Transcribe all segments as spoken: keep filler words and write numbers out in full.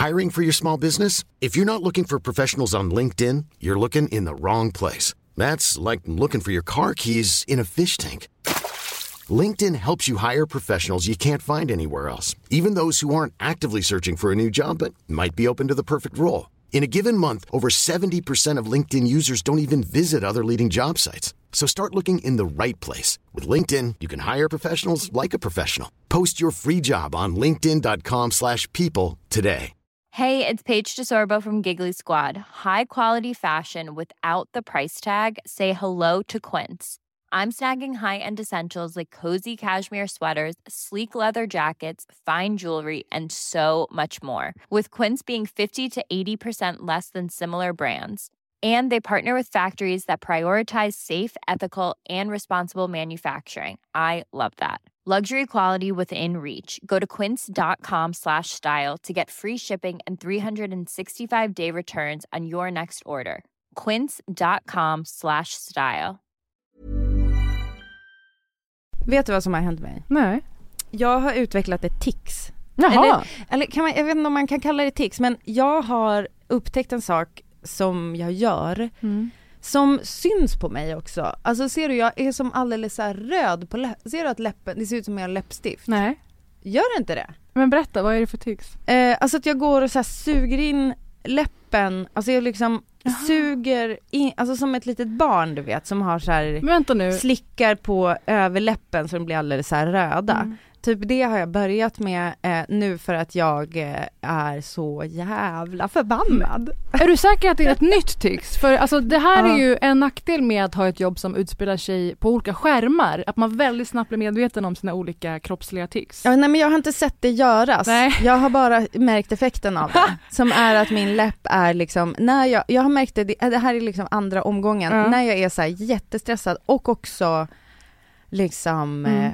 Hiring for your small business? If you're not looking for professionals on LinkedIn, you're looking in the wrong place. That's like looking for your car keys in a fish tank. LinkedIn helps you hire professionals you can't find anywhere else, even those who aren't actively searching for a new job but might be open to the perfect role. In a given month, over seventy percent of LinkedIn users don't even visit other leading job sites. So start looking in the right place. With LinkedIn, you can hire professionals like a professional. Post your free job on linkedin dot com slash people today. Hey, it's Paige DeSorbo from Giggly Squad. High quality fashion without the price tag. Say hello to Quince. I'm snagging high-end essentials like cozy cashmere sweaters, sleek leather jackets, fine jewelry, and so much more. With Quince being fifty to eighty percent less than similar brands. And they partner with factories that prioritize safe, ethical, and responsible manufacturing. I love that. Luxury quality within reach. Go to quince.com slash style to get free shipping and three sixty-five day returns on your next order. Quince.com slash style. Vet du vad som har hänt mig? Nej. Jag har utvecklat ett tics. Jaha. Eller, eller kan man, jag vet inte om man kan kalla det tics, men jag har upptäckt en sak som jag gör mm. som syns på mig också. Alltså ser du, jag är som alldeles så här röd på läppen. Ser du att läppen, det ser ut som jag har läppstift? Nej. Gör det inte det? Men berätta, vad är det för tics? Eh, alltså att jag går och så här suger in läppen. Alltså jag liksom Aha. suger in, alltså som ett litet barn du vet, som har så här, vänta nu. slickar på överläppen så de blir alldeles så här röda. Mm. Typ det har jag börjat med eh, nu för att jag eh, är så jävla förbannad. Är du säker att det är ett nytt tics? För alltså, det här ja. är ju en nackdel med att ha ett jobb som utspelar sig på olika skärmar. Att man väldigt snabbt blir medveten om sina olika kroppsliga tics. Ja, nej, men jag har inte sett det göras. Nej. Jag har bara märkt effekten av det. Som är att min läpp är liksom, när jag, jag har märkt det, det här är liksom andra omgången. Ja. När jag är så här jättestressad och också liksom... Mm. Eh,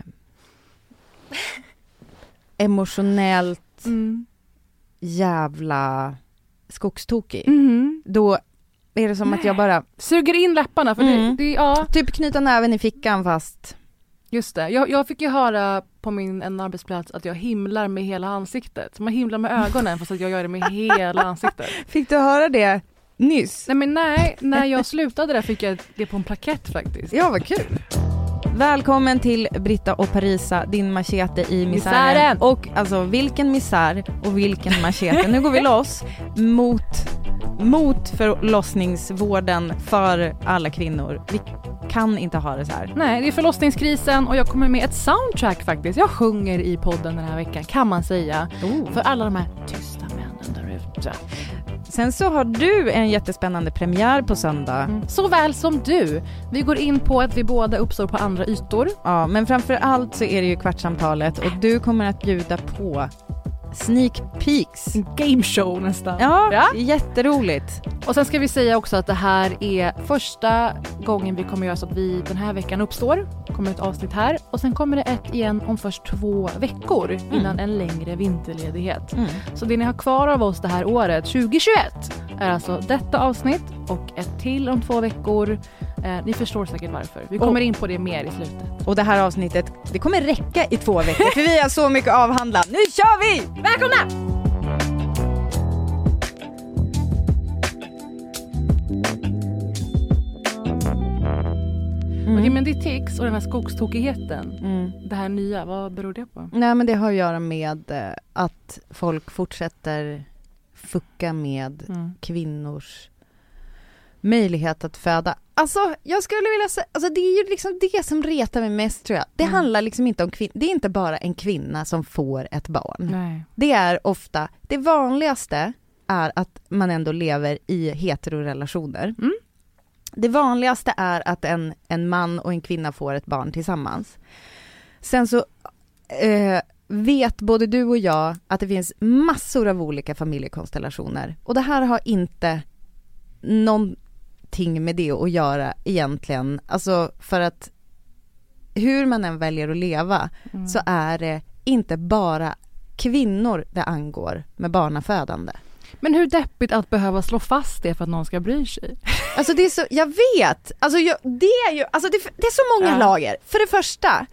emotionellt mm. jävla skogstokig. Mm. Då är det som Nej. att jag bara suger in läpparna för mm. det, det ja. Typ knyta näven i fickan fast. Just det. Jag, jag fick ju höra på min en arbetsplats att jag himlar med hela ansiktet. Man himlar med ögonen fast att jag gör det med hela ansiktet. Fick du höra det nyss? Nej men nej, när jag slutade där fick jag det på en plakett faktiskt. Ja, vad kul. Välkommen till Britta och Parisa, din machete i misären. misären. Och alltså vilken misär och vilken machete. Nu går vi loss mot, mot förlossningsvården för alla kvinnor. Vi kan inte ha det så här. Nej, det är förlossningskrisen och jag kommer med ett soundtrack faktiskt. Jag sjunger i podden den här veckan, kan man säga. Oh. För alla de här tysta männen där ute. Sen så har du en jättespännande premiär på söndag. Mm. Såväl som du. Vi går in på att vi båda uppstår på andra ytor. Ja, men framför allt så är det ju Kvartsamtalet och du kommer att bjuda på sneak peeks. En game show nästan. Ja, ja, jätteroligt. Och sen ska vi säga också att det här är första gången vi kommer göra så att vi den här veckan uppstår. Kommer ett avsnitt här. Och sen kommer det ett igen om först två veckor mm. innan en längre vinterledighet. Mm. Så det ni har kvar av oss det här året, tjugohundratjugoett, är alltså detta avsnitt och ett till om två veckor. Eh, ni förstår säkert varför. Vi kommer och, in på det mer i slutet. Och det här avsnittet, det kommer räcka i två veckor för vi har så mycket avhandlat. Nu kör vi! Välkomna! Mm. Okej, men det är tics och den här skogstokigheten. Mm. Det här nya, vad beror det på? Nej, men det har att göra med eh, att folk fortsätter fucka med mm. kvinnors möjlighet att föda. Alltså, jag skulle vilja säga, alltså det är ju liksom det som retar mig mest, tror jag. Det mm. handlar liksom inte om kvin- det är inte bara en kvinna som får ett barn. Nej. Det är ofta, det vanligaste är att man ändå lever i heterorelationer. Mm. Det vanligaste är att en, en man och en kvinna får ett barn tillsammans. Sen så eh, vet både du och jag att det finns massor av olika familjekonstellationer. Och det här har inte någonting med det att göra egentligen. Alltså för att hur man än väljer att leva mm. så är det inte bara kvinnor det angår med barnafödande. Men hur deppigt att behöva slå fast det för att någon ska bry sig? Alltså det är så, jag vet. Alltså jag, det är ju, alltså det, det är så många ja. lager. För det första,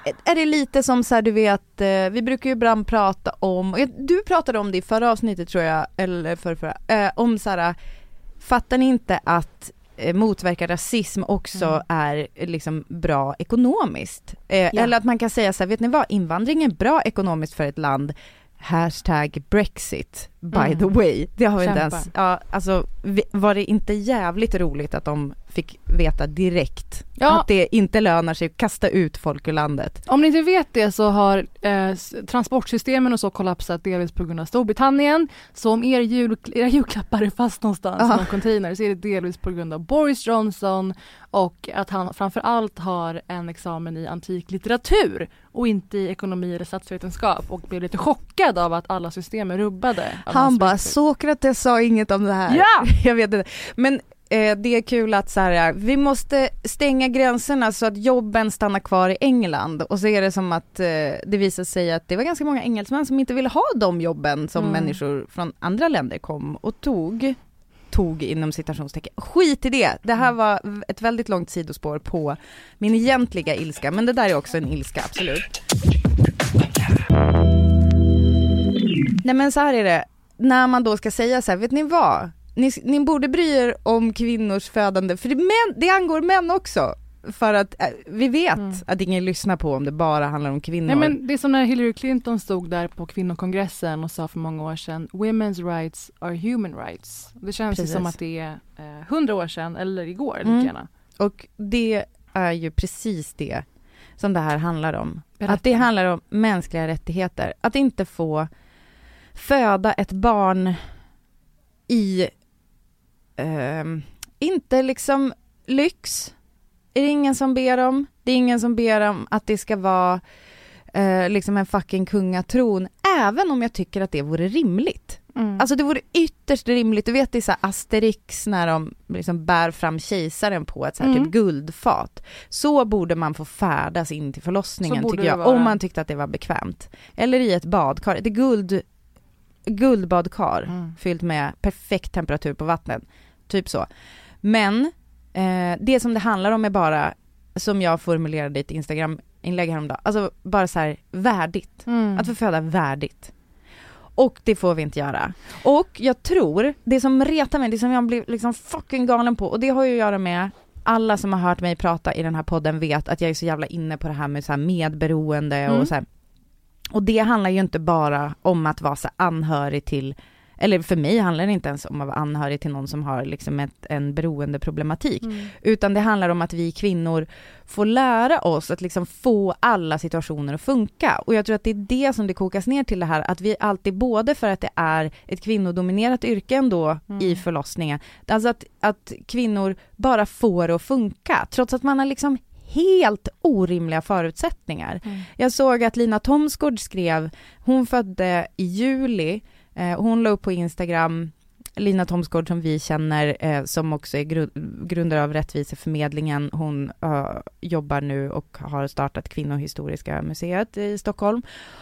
är det lite som så här, du vet, vi brukar ju ibland prata om, du pratade om det i förra avsnittet tror jag, eller för förra, eh, om så här, fattar ni inte att eh, motverka rasism också mm. är liksom bra ekonomiskt? Eh, ja. Eller att man kan säga så här, vet ni vad, invandring är bra ekonomiskt för ett land. Hashtag Brexit, by mm. the way. Det har vi inte ens... Ja, alltså, var det inte jävligt roligt att de fick veta direkt ja. att det inte lönar sig att kasta ut folk ur landet? Om ni inte vet det så har eh, transportsystemen och så kollapsat delvis på grund av Storbritannien. Så om er jul, era julklappar är fast någonstans i någon container så är det delvis på grund av Boris Johnson och att han framförallt har en examen i antik litteratur och inte i ekonomi eller statsvetenskap och blev lite chockad av att alla system är rubbade. Han bara, Sokrates sa inget om det här. Ja! Jag vet inte. Men eh, det är kul att så här, vi måste stänga gränserna så att jobben stannar kvar i England. Och så är det som att eh, det visar sig att det var ganska många engelsmän som inte ville ha de jobben som mm. människor från andra länder kom och tog. Tog inom citationstecken. Skit i det. Det här var ett väldigt långt sidospår på min egentliga ilska. Men det där är också en ilska, absolut. Nej men så här är det. När man då ska säga så här, vet ni vad? Ni, ni borde bry er om kvinnors födande. För det, män, det angår män också. För att äh, vi vet mm. att ingen lyssnar på om det bara handlar om kvinnor. Nej, men det är som när Hillary Clinton stod där på kvinnokongressen och sa för många år sedan Women's rights are human rights. Det känns ju som att det är hundra eh, år sedan eller igår. Mm. Gärna. Och det är ju precis det som det här handlar om. Berätta. Att det handlar om mänskliga rättigheter. Att inte få föda ett barn i eh, inte liksom lyx. Är det ingen som ber om? Det är ingen som ber om att det ska vara eh, liksom en fucking kungatron. Även om jag tycker att det vore rimligt. Mm. Alltså det vore ytterst rimligt. Du vet det är så här Asterix när de liksom bär fram kejsaren på ett så här mm. typ guldfat. Så borde man få färdas in till förlossningen tycker jag. Om man tyckte att det var bekvämt. Eller i ett badkar. Ett guld, guldbadkar mm. fyllt med perfekt temperatur på vattnet. Typ så. Men Eh, det som det handlar om är bara, som jag formulerade i ett Instagram-inlägg häromdagen, alltså bara så här värdigt. Mm. Att få föda värdigt. Och det får vi inte göra. Och jag tror, det som retar mig, det som jag blir liksom fucking galen på, och det har ju att göra med, alla som har hört mig prata i den här podden vet att jag är så jävla inne på det här med så här medberoende mm. och så här. Och det handlar ju inte bara om att vara så anhörig till, eller för mig handlar det inte ens om att vara anhörig till någon som har liksom ett, en beroendeproblematik. Mm. Utan det handlar om att vi kvinnor får lära oss att liksom få alla situationer att funka. Och jag tror att det är det som det kokas ner till det här. Att vi alltid, både för att det är ett kvinnodominerat yrke ändå mm. i förlossningen. Alltså att, att kvinnor bara får det att funka. Trots att man har liksom helt orimliga förutsättningar. Mm. Jag såg att Lina Thomsgård skrev, hon födde i juli. Hon la upp på Instagram, Lina Thomsgård som vi känner eh, som också är gru- grundare av Rättviseförmedlingen. Hon uh, jobbar nu och har startat Kvinnohistoriska museet i Stockholm.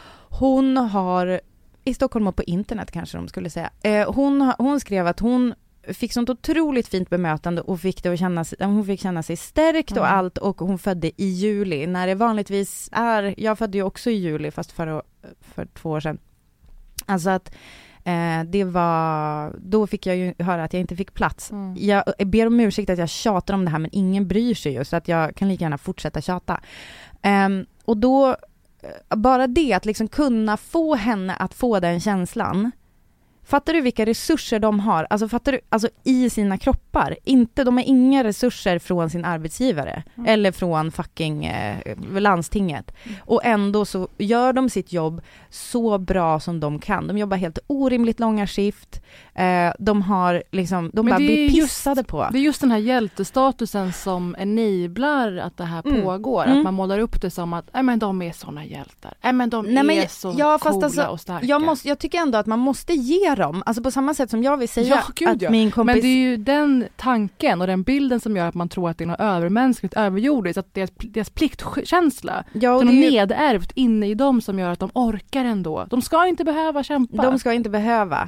Hon har, i Stockholm och på internet kanske de skulle säga, eh, hon, hon skrev att hon fick sånt otroligt fint bemötande och fick det att känna sig, hon fick känna sig stärkt mm. och allt, och hon födde i juli när det vanligtvis är, jag födde ju också i juli fast för, för två år sedan. Alltså att eh, det var, då fick jag ju höra att jag inte fick plats. Mm. Jag ber om ursäkt att jag tjatar om det här, men ingen bryr sig ju, så att jag kan lika gärna fortsätta tjata. Um, och då, bara det att liksom kunna få henne att få den känslan. Fattar du vilka resurser de har? Alltså fattar du, alltså i sina kroppar. Inte, de har inga resurser från sin arbetsgivare. Mm. Eller från fucking eh, landstinget. Mm. Och ändå så gör de sitt jobb så bra som de kan. De jobbar helt orimligt långa skift. Eh, de har liksom, de bara blir pissade just, på. Det är just den här hjältestatusen som enablar att det här mm. pågår. Mm. Att man målar upp det som att äh, men de är såna hjältar. Äh, men de Nej, är men, så ja, coola fast alltså, och starka. Jag, måste, jag tycker ändå att man måste ge dem. Alltså på samma sätt som jag vill säga ja, gud, att ja. min kompis... Men det är ju den tanken och den bilden som gör att man tror att det är något övermänskligt, överjordiskt. Att deras, deras pliktkänsla ja, som är ju... nedärvt inne i dem som gör att de orkar ändå. De ska inte behöva kämpa. De ska inte behöva.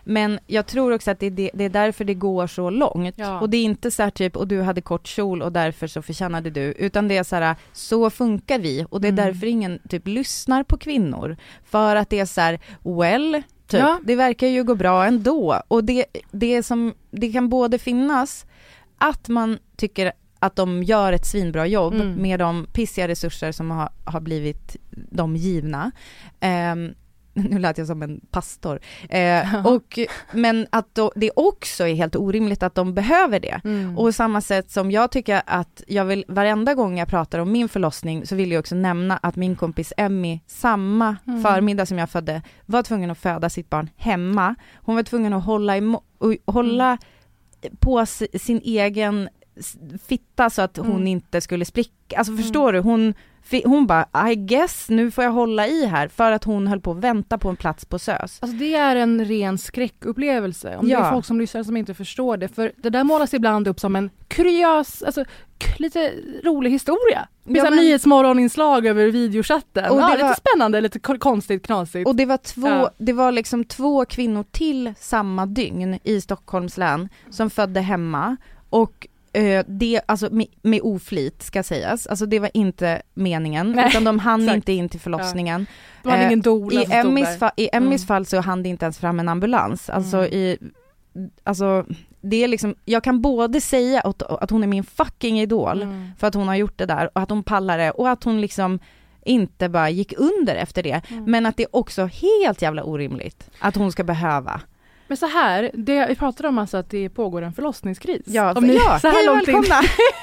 Men jag tror också att det är, det, det är därför det går så långt. Ja. Och det är inte så här typ, och du hade kort kjol och därför så förtjänade du. Utan det är så här, så funkar vi. Och det är mm. därför ingen typ lyssnar på kvinnor. För att det är så här, well, typ, ja. det verkar ju gå bra ändå. Och det, det, som, det kan både finnas att man tycker att de gör ett svinbra jobb mm. med de pissiga resurser som har, har blivit de givna. Um, nu lät jag som en pastor. Eh, och, men att då, det också är helt orimligt att de behöver det. Mm. Och samma sätt som jag tycker att jag vill, varenda gång jag pratar om min förlossning så vill jag också nämna att min kompis Emmy samma mm. förmiddag som jag födde var tvungen att föda sitt barn hemma. Hon var tvungen att hålla, imo- och hålla mm. på sin egen fitta så att hon mm. inte skulle spricka. Alltså förstår mm. du? Hon Hon bara, I guess, nu får jag hålla i här för att hon höll på att vänta på en plats på S Ö S. Alltså det är en ren skräckupplevelse. Om ja. det är folk som lyssnar som inte förstår det. För det där målas ibland upp som en kuriös, alltså k- lite rolig historia. Det ja, är men... nyhetsmorgoninslag över videochatten. Och det ja, var... lite spännande, lite k- konstigt, knasigt. Och det var två, ja. det var liksom två kvinnor till samma dygn i Stockholms län som födde hemma. Och Uh, det, alltså med, med oflit ska sägas. Alltså det var inte meningen. Nej, utan de hann exakt. inte in till förlossningen. Ja. Det var uh, ingen doula I Emmys, fa- i Emmys mm. fall så hann det inte ens fram en ambulans. Alltså mm. i alltså det är liksom, jag kan både säga att, att hon är min fucking idol mm. för att hon har gjort det där och att hon pallar det och att hon liksom inte bara gick under efter det. Mm. Men att det är också helt jävla orimligt att hon ska behöva. Men så här, det, vi pratade om alltså att det pågår en förlossningskris. Ja, om ni, ja så här hej långt välkomna!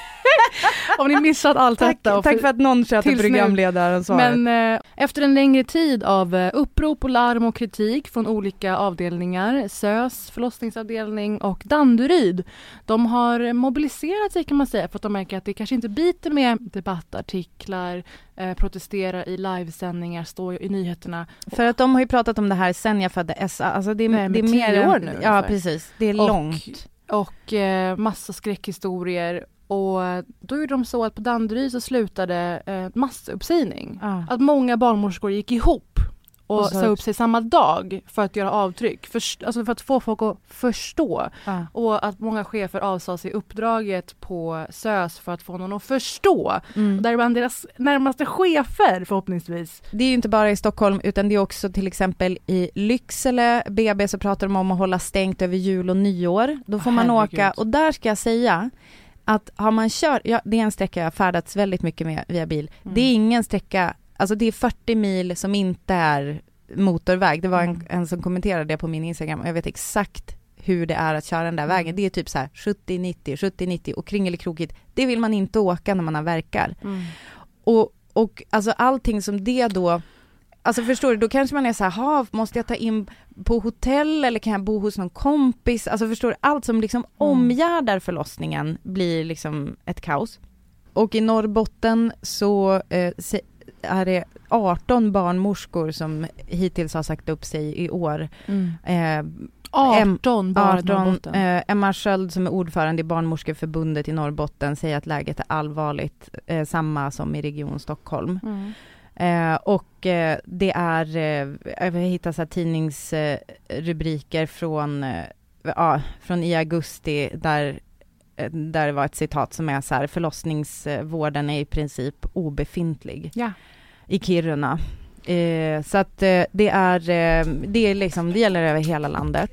Om ni missat allt tack, detta. Och tack för att någon köpte programledaren svaret. Men eh, efter en längre tid av eh, upprop och larm och kritik från olika avdelningar, S Ö S, förlossningsavdelning och Danderyd, de har mobiliserat sig kan man säga för att de märker att det kanske inte biter med debattartiklar, eh, protestera i livesändningar, stå i nyheterna. För att de har ju pratat om det här sen jag födde S A. Alltså det är, Nej, det är mer år nu. Ja, precis. Det är och, långt. Och eh, massa skräckhistorier. Och då gjorde de så att på Danderyd så slutade eh, massuppsägning. Ah. Att många barnmorskor gick ihop och, och sa upp sig samma dag för att göra avtryck. För, alltså för att få folk att förstå. Ah. Och att många chefer avsade sig uppdraget på S Ö S för att få någon att förstå. Mm. Och däribland deras närmaste chefer förhoppningsvis. Det är ju inte bara i Stockholm utan det är också till exempel i Lycksele B B så pratar de om att hålla stängt över jul och nyår. Då får oh, man herregud. åka och där ska jag säga att har man kört, ja, det är en sträcka jag färdats väldigt mycket med via bil. Mm. Det är ingen sträcka, alltså det är fyrtio mil som inte är motorväg. Det var en, en som kommenterade det på min Instagram och jag vet exakt hur det är att köra den där mm. vägen. Det är typ så här sjuttio nittio, sjuttio nittio och kringelkrokigt. Det vill man inte åka när man har verkar. Mm. Och, och alltså allting som det då, alltså förstår du, då kanske man är så här, måste jag ta in på hotell eller kan jag bo hos någon kompis? Alltså förstår du, allt som liksom mm. omgärdar förlossningen blir liksom ett kaos. Och i Norrbotten så eh, är det arton barnmorskor som hittills har sagt upp sig i år. Mm. Eh, arton bara arton, Norrbotten. Eh, Emma Sköld som är ordförande i Barnmorskeförbundet i Norrbotten säger att läget är allvarligt, eh, samma som i Region Stockholm. Mm. Eh, och eh, det är, eh, jag hittar så här tidningsrubriker eh, från, eh, ja, från i augusti där, eh, där det var ett citat som är så här, förlossningsvården är i princip obefintlig ja. i Kiruna. Eh, så att eh, det är, eh, det är liksom, det gäller över hela landet.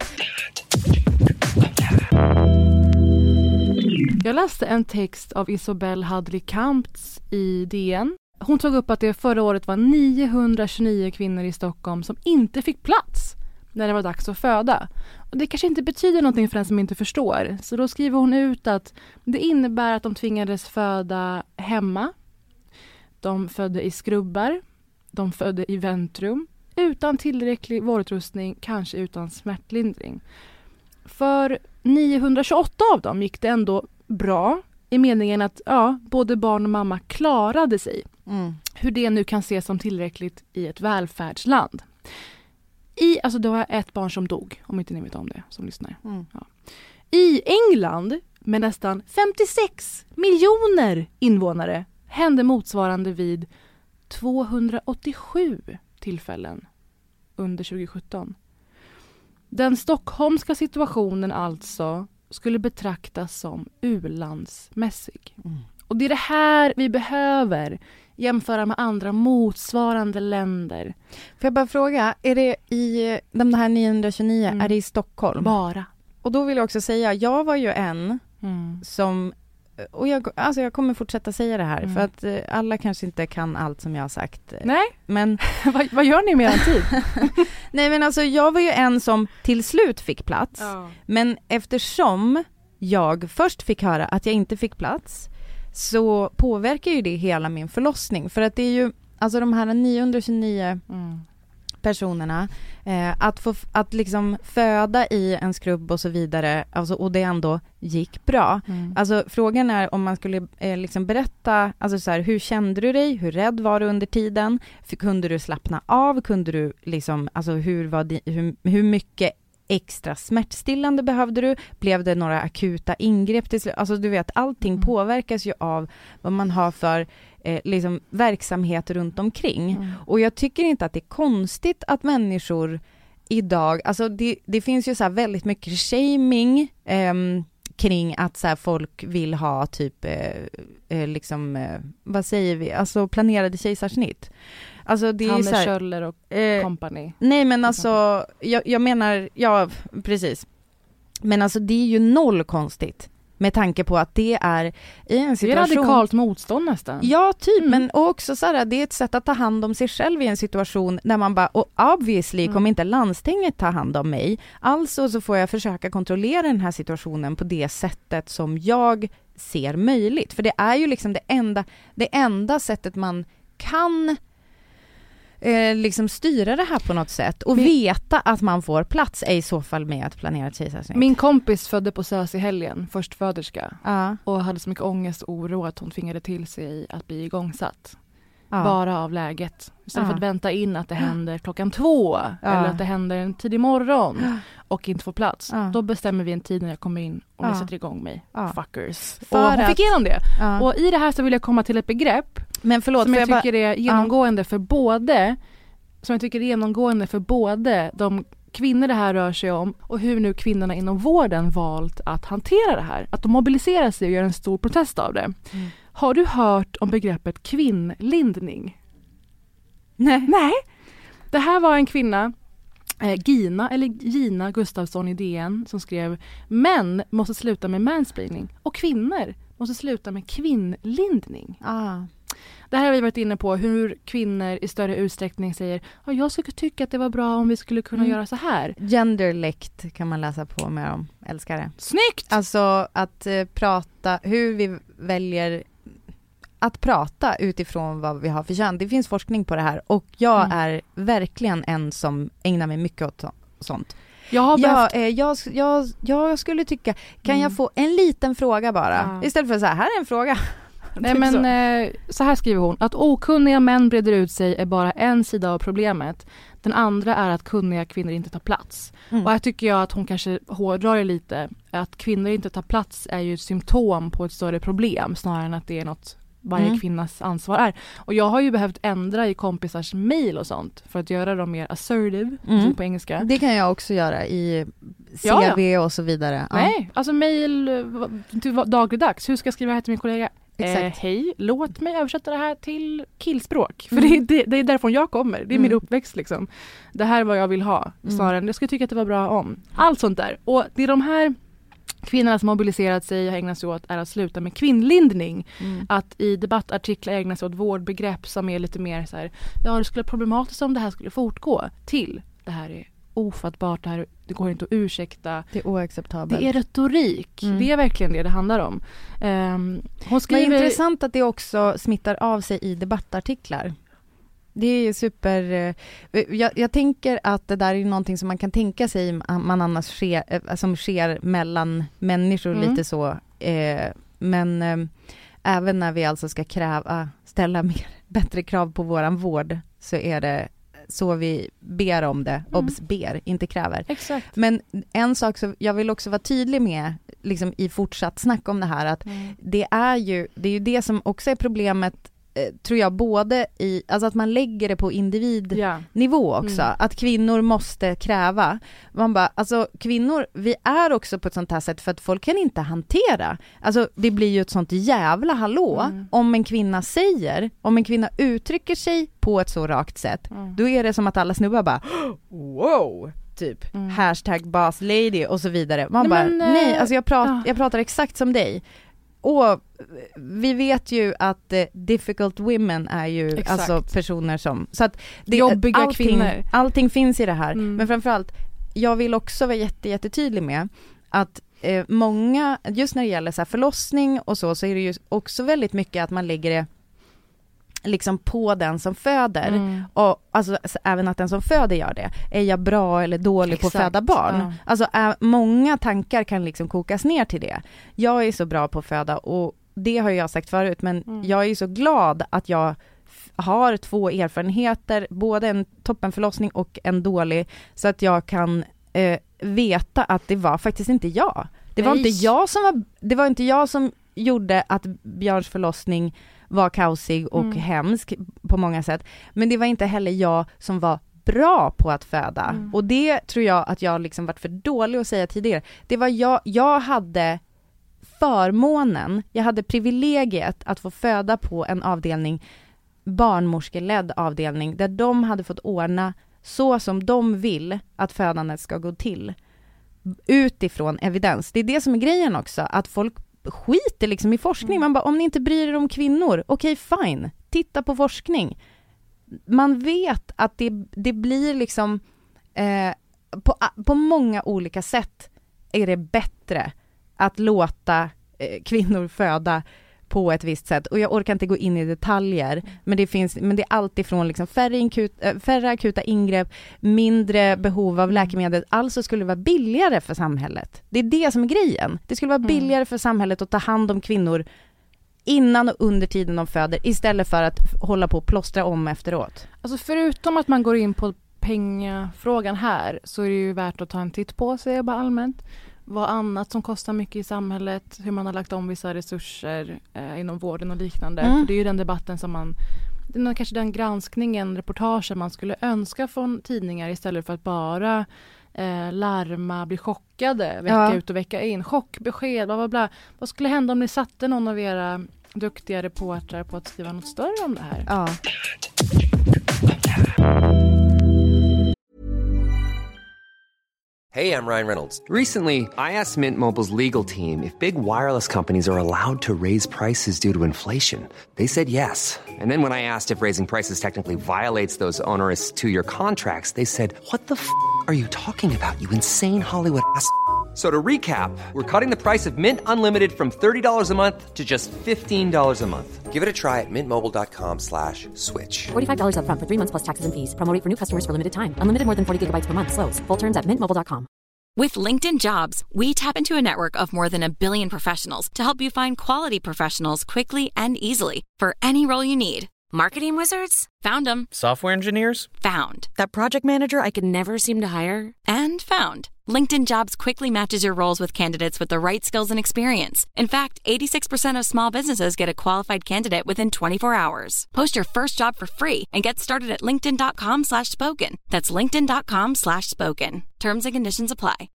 Jag läste en text av Isobel Hadley Kamptz i D N. Hon tog upp att det förra året var niohundratjugonio kvinnor i Stockholm som inte fick plats när det var dags att föda. Och det kanske inte betyder någonting för den som inte förstår. Så då skriver hon ut att det innebär att de tvingades föda hemma. De födde i skrubbar. De födde i väntrum. Utan tillräcklig vårdutrustning, kanske utan smärtlindring. För niohundratjugoåtta av dem gick det ändå bra. I meningen att ja, både barn och mamma klarade sig. Mm. Hur det nu kan ses som tillräckligt i ett välfärdsland. I, alltså det var ett barn som dog, om inte ni vet om det som lyssnar. Mm. Ja. I England med nästan femtiosex miljoner invånare hände motsvarande vid tvåhundraåttiosju tillfällen under tjugo sjutton. Den stockholmska situationen alltså skulle betraktas som u-landsmässig. Mm. Och det är det här vi behöver jämföra med andra motsvarande länder. Får jag bara fråga, är det i de här niohundratjugonio, mm. är det i Stockholm? Bara. Och då vill jag också säga, jag var ju en mm. som, och jag, alltså jag kommer fortsätta säga det här, mm. för att eh, alla kanske inte kan allt som jag har sagt. Nej, men vad, vad gör ni med er tid? Nej, men alltså jag var ju en som till slut fick plats, oh. men eftersom jag först fick höra att jag inte fick plats, så påverkar ju det hela min förlossning. För att det är ju, alltså de här niohundratjugonio mm. personerna, eh, att få att liksom föda i en skrubb och så vidare, alltså, och det ändå gick bra. Mm. Alltså frågan är om man skulle eh, liksom berätta, alltså så här, hur kände du dig? Hur rädd var du under tiden? Kunde du slappna av? Kunde du liksom, alltså hur var det, hur, hur mycket extra smärtstillande behövde du? Blev det några akuta ingrepp till slut? Alltså du vet, allting mm. påverkas ju av vad man har för eh, liksom verksamhet runt omkring. Mm. Och jag tycker inte att det är konstigt att människor idag, alltså det, det finns ju så här väldigt mycket shaming eh, kring att så här folk vill ha typ eh, eh, liksom, eh, vad säger vi? Alltså planerade kejsarsnitt. Alltså det är så här, Schöller och eh, company. Nej, men alltså jag, jag menar, ja precis. Men alltså det är ju noll konstigt med tanke på att det är i en situation. Det är radikalt motstånd nästan. Ja, typ, mm. men också så här, det är ett sätt att ta hand om sig själv i en situation där man bara, och obviously mm. kommer inte landstinget ta hand om mig. Alltså så får jag försöka kontrollera den här situationen på det sättet som jag ser möjligt. För det är ju liksom det enda, det enda sättet man kan Eh, liksom styra det här på något sätt och min, veta att man får plats är i så fall med att planera ett kejsarsnitt. Min kompis födde på SÖS i helgen, förstföderska, uh. och hade så mycket ångest och oro att hon tvingade till sig att bli igångsatt. Uh. Bara av läget. Istället uh. för att vänta in att det händer klockan två uh. eller att det händer en tidig morgon uh. och inte får plats. Uh. Då bestämmer vi en tid när jag kommer in och uh. ni sätter igång mig. Uh. Fuckers. För och hon att... fick igenom det. Uh. Och i det här så vill jag komma till ett begrepp Men förlåt, som för jag, jag tycker bara... är genomgående uh. för både som jag tycker är genomgående för både de kvinnor det här rör sig om och hur nu kvinnorna inom vården valt att hantera det här. Att de mobiliserar sig och gör en stor protest av det. Mm. Har du hört om begreppet kvinnlindning? Nej. Nej. Det här var en kvinna, eh, Gina, eller Gina Gustafsson i D N, som skrev: män måste sluta med mansplaining och kvinnor måste sluta med kvinnlindning. Ah. Det här har vi varit inne på, hur kvinnor i större utsträckning säger ja, jag skulle tycka att det var bra om vi skulle kunna mm. göra så här. Genderlect kan man läsa på med dem. Älskar det. Snyggt! Alltså att eh, prata, hur vi väljer att prata utifrån vad vi har för kön. Det finns forskning på det här och jag mm. är verkligen en som ägnar mig mycket åt sånt. Jag, har behövt... ja, eh, jag, jag, jag skulle tycka, kan mm. jag få en liten fråga bara? Ja. Istället för att säga, här är en fråga. Nej, men så. Eh, så här skriver hon: att okunniga män breder ut sig är bara en sida av problemet. Den andra är att kunniga kvinnor inte tar plats. Mm. Och här tycker jag att hon kanske hårdrar lite. Att kvinnor inte tar plats är ju ett symptom på ett större problem snarare än att det är något varje mm. kvinnas ansvar är. Och jag har ju behövt ändra i kompisars mejl och sånt för att göra dem mer assertive, mm. på engelska. Det kan jag också göra i C V ja, ja. och så vidare. Ja. Nej, alltså mejl dagligdags. Hur ska jag skriva här till min kollega? Eh, hej, låt mig översätta det här till killspråk. För mm. det, det, det är därifrån jag kommer. Det är mm. min uppväxt liksom. Det här är vad jag vill ha. Snarare än jag skulle tycka att det var bra om. Allt sånt där. Och det är de här kvinnorna som mobiliserat sig och ägnat sig åt är att sluta med kvinnlindning. Mm. Att i debattartiklar ägna sig åt vårdbegrepp som är lite mer så här, ja, det skulle vara problematiskt om det här skulle fortgå, till det här är ofattbart, det här det går inte att ursäkta. Det är oacceptabelt. Det är retorik. Mm. Det är verkligen det det handlar om. Um, hon skriver... Men intressant att det också smittar av sig i debattartiklar. Det är super... Jag, jag tänker att det där är någonting som man kan tänka sig man annars sker, som sker mellan människor mm. lite så. Eh, men eh, även när vi alltså ska kräva, ställa mer, bättre krav på våran vård så är det så vi ber om det. Mm. Obs ber, inte kräver. Exakt. Men en sak som jag vill också vara tydlig med liksom i fortsatt snack om det här, att mm. det är ju det är ju det som också är problemet eh, tror jag både i, alltså att man lägger det på individnivå ja. också, mm. att kvinnor måste kräva. Man bara, alltså kvinnor, vi är också på ett sånt här sätt för att folk kan inte hantera. Alltså det blir ju ett sånt jävla hallå mm. om en kvinna säger, om en kvinna uttrycker sig på ett så rakt sätt, mm. då är det som att alla snubbar bara, wow, typ, mm. hashtag boss lady och så vidare. Man nej, bara, men, nej, alltså jag, prat, ja. jag pratar exakt som dig. Och vi vet ju att uh, difficult women är ju alltså personer som, så att det, jobbiga allting, kvinnor. Allting finns i det här. Mm. Men framförallt, jag vill också vara jätte, jättetydlig med att eh, många, just när det gäller så här förlossning och så, så är det ju också väldigt mycket att man lägger det liksom på den som föder. Mm. Och alltså, alltså även att den som föder gör det. Är jag bra eller dålig Exakt. på att föda barn? Ja. Alltså är, många tankar kan liksom kokas ner till det. Jag är så bra på att föda och det har jag sagt förut, men mm. jag är så glad att jag f- har två erfarenheter, både en toppenförlossning och en dålig, så att jag kan eh, veta att det var faktiskt inte jag. Det var inte jag som var, det var inte jag som gjorde att Björns förlossning var kaosig och mm. hemsk på många sätt. Men det var inte heller jag som var bra på att föda. Mm. Och det tror jag att jag liksom varit för dålig att säga tidigare. Det var jag, jag hade förmånen, jag hade privilegiet att få föda på en avdelning, barnmorskeledd avdelning, där de hade fått ordna så som de vill att födandet ska gå till. Utifrån evidens. Det är det som är grejen också, att folk skiter liksom i forskning. Man bara, om ni inte bryr er om kvinnor, okej, okay, fine. Titta på forskning. Man vet att det, det blir liksom eh, på, på många olika sätt är det bättre att låta eh, kvinnor föda på ett visst sätt. Och jag orkar inte gå in i detaljer, men det finns, men det är allt ifrån liksom färre, inkut, äh, färre akuta ingrepp, mindre behov av läkemedel. Alltså skulle det vara billigare för samhället. Det är det som är grejen. Det skulle vara billigare för samhället att ta hand om kvinnor innan och under tiden de föder, istället för att hålla på och plåstra om efteråt. Alltså förutom att man går in på pengafrågan här, så är det ju värt att ta en titt på sig bara allmänt. Vad annat som kostar mycket i samhället, hur man har lagt om vissa resurser eh, inom vården och liknande. Mm. För det är ju den debatten som man, den, kanske den granskningen, reportagen man skulle önska från tidningar, istället för att bara eh, larma, bli chockade vecka ja. ut och vecka in. Chockbesked, bla bla bla. Vad skulle hända om ni satte någon av era duktiga reportrar på att skriva något större om det här? Ja. Hey, I'm Ryan Reynolds. Recently, I asked Mint Mobile's legal team if big wireless companies are allowed to raise prices due to inflation. They said yes. And then when I asked if raising prices technically violates those onerous two-year contracts, they said, what the f*** are you talking about, you insane Hollywood ass f- So to recap, we're cutting the price of Mint Unlimited from thirty dollars a month to just fifteen dollars a month. Give it a try at mintmobile.com slash switch. forty-five dollars up front for three months plus taxes and fees. Promo rate for new customers for limited time. Unlimited more than forty gigabytes per month. Slows full terms at mint mobile dot com. With LinkedIn Jobs, we tap into a network of more than a billion professionals to help you find quality professionals quickly and easily for any role you need. Marketing wizards? Found them. Software engineers? Found. That project manager I could never seem to hire? And found. LinkedIn Jobs quickly matches your roles with candidates with the right skills and experience. In fact, eighty-six percent of small businesses get a qualified candidate within twenty-four hours. Post your first job for free and get started at linkedin.com slash spoken. That's linkedin.com slash spoken. Terms and conditions apply.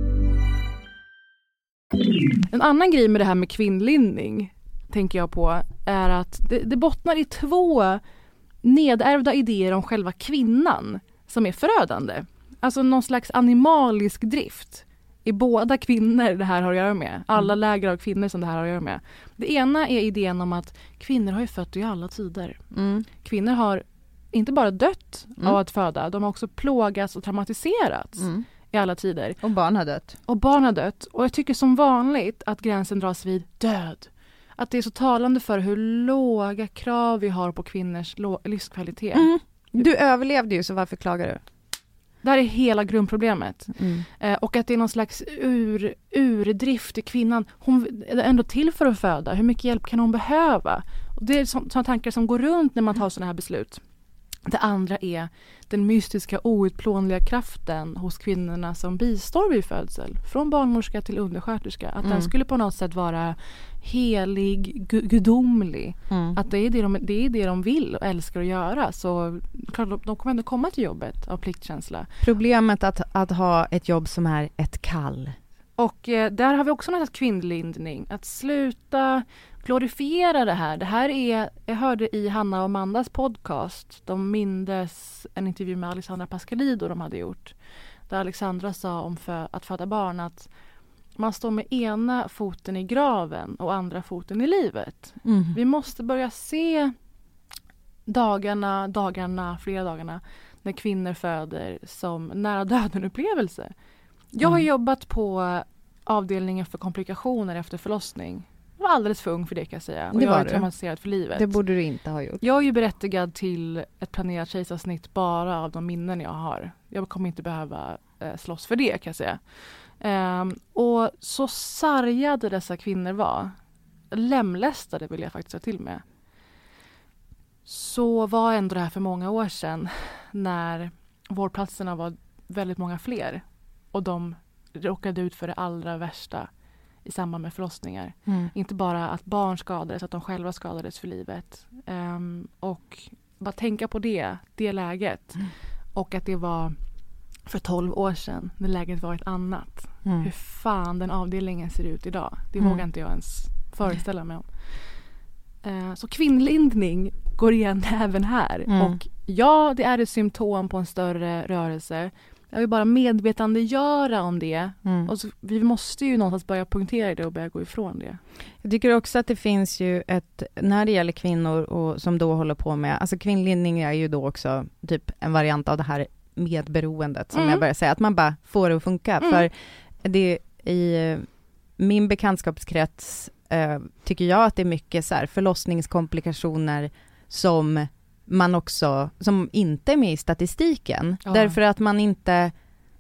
En annan grej med det här med kvinnlinning, tänker jag på, är att det, det bottnar i två nedärvda idéer om själva kvinnan som är förödande. Alltså någon slags animalisk drift i båda kvinnor det här har att göra med. Alla läger av kvinnor som det här har att göra med. Det ena är idén om att kvinnor har ju fött i alla tider. Mm. Kvinnor har inte bara dött mm. av att föda, de har också plågats och traumatiserats mm. i alla tider. Och barn har dött. Och barn har dött. Och jag tycker som vanligt att gränsen dras vid död. Att det är så talande för hur låga krav vi har på kvinnors lo- livskvalitet. Mm. Du överlevde ju, så varför klagar du? Det här är hela grundproblemet. Mm. Eh, och att det är någon slags ur, urdrift i kvinnan. Hon är ändå till för att föda. Hur mycket hjälp kan hon behöva? Och det är sådana tankar som går runt när man tar sådana här beslut. Det andra är den mystiska outplånliga kraften hos kvinnorna som bistår vid födsel. Från barnmorska till undersköterska. Att mm. den skulle på något sätt vara helig, gu- gudomlig. Mm. Att det är det, de, det är det de vill och älskar att göra. Så klart, de kommer ändå komma till jobbet av pliktkänsla. Problemet att, att ha ett jobb som är ett kall. Och eh, där har vi också något kvinnlindning. Att sluta glorifiera det här. Det här är, jag hörde i Hanna och Amandas podcast, de mindes en intervju med Alexandra Pascalido de hade gjort. Där Alexandra sa om för, att föda barn att man står med ena foten i graven och andra foten i livet. Mm. Vi måste börja se dagarna, dagarna, flera dagarna när kvinnor föder som nära döden-upplevelse. Jag har mm. jobbat på avdelningen för komplikationer efter förlossning. Jag var alldeles för ung för det kan jag säga. Och det jag var är traumatiserad för livet. Det borde du inte ha gjort. Jag är ju berättigad till ett planerat kejsarsnitt bara av de minnen jag har. Jag kommer inte behöva eh, slåss för det kan jag säga. Um, och så sargade dessa kvinnor var. Lemlästade vill jag faktiskt ha till med. Så var ändå det här för många år sedan när vårdplatserna var väldigt många fler. Och de råkade ut för det allra värsta i samband med förlossningar. Mm. Inte bara att barn skadades, att de själva skadades för livet. Um, och bara tänka på det, det läget. Mm. Och att det var för tolv år sedan när läget var ett annat. Mm. Hur fan den avdelningen ser ut idag. Det mm. vågar inte jag ens föreställa mig om. Uh, så kvinnlindning går igen även här. Mm. Och ja, det är ett symptom på en större rörelse. Jag vill bara medvetandegöra om det. Mm. Och så, vi måste ju någonstans börja punktera det och börja gå ifrån det. Jag tycker också att det finns ju ett, när det gäller kvinnor och, som då håller på med, alltså kvinnlindning är ju då också typ en variant av det här medberoendet som mm. jag börjar säga, att man bara får det att funka. Mm. För det i min bekantskapskrets eh, tycker jag att det är mycket så här förlossningskomplikationer som man också, som inte är med i statistiken. Ja. Därför att man inte